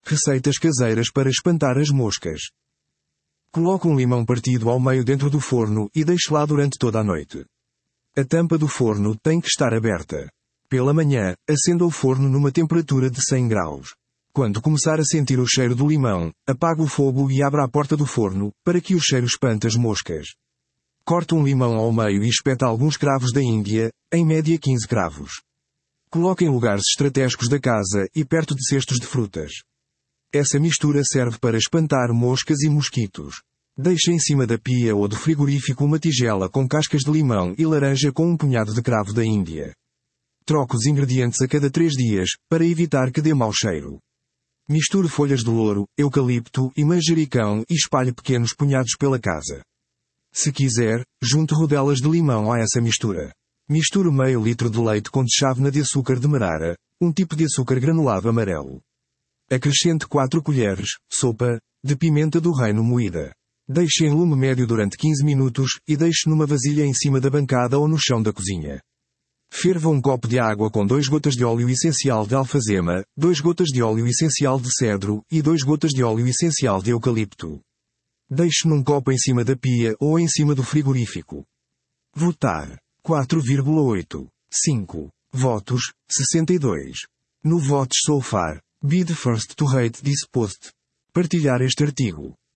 Receitas caseiras para espantar as moscas. Coloque um limão partido ao meio dentro do forno e deixe lá durante toda a noite. A tampa do forno tem que estar aberta. Pela manhã, acenda o forno numa temperatura de 100 graus. Quando começar a sentir o cheiro do limão, apague o fogo e abra a porta do forno, para que o cheiro espante as moscas. Corte um limão ao meio e espeta alguns cravos da Índia, em média 15 cravos. Coloque em lugares estratégicos da casa e perto de cestos de frutas. Essa mistura serve para espantar moscas e mosquitos. Deixe em cima da pia ou do frigorífico uma tigela com cascas de limão e laranja com um punhado de cravo da Índia. Troque os ingredientes a cada 3 dias, para evitar que dê mau cheiro. Misture folhas de louro, eucalipto e manjericão e espalhe pequenos punhados pela casa. Se quiser, junte rodelas de limão a essa mistura. Misture meio litro de leite com chávena de açúcar demerara, um tipo de açúcar granulado amarelo. Acrescente 4 colheres, sopa, de pimenta do reino moída. Deixe em lume médio durante 15 minutos e deixe numa vasilha em cima da bancada ou no chão da cozinha. Ferva um copo de água com 2 gotas de óleo essencial de alfazema, 2 gotas de óleo essencial de cedro e 2 gotas de óleo essencial de eucalipto. Deixe num copo em cima da pia ou em cima do frigorífico. Votar: 4,8. 5. Votos: 62. No Votes so far, be the first to rate this post. Partilhar este artigo.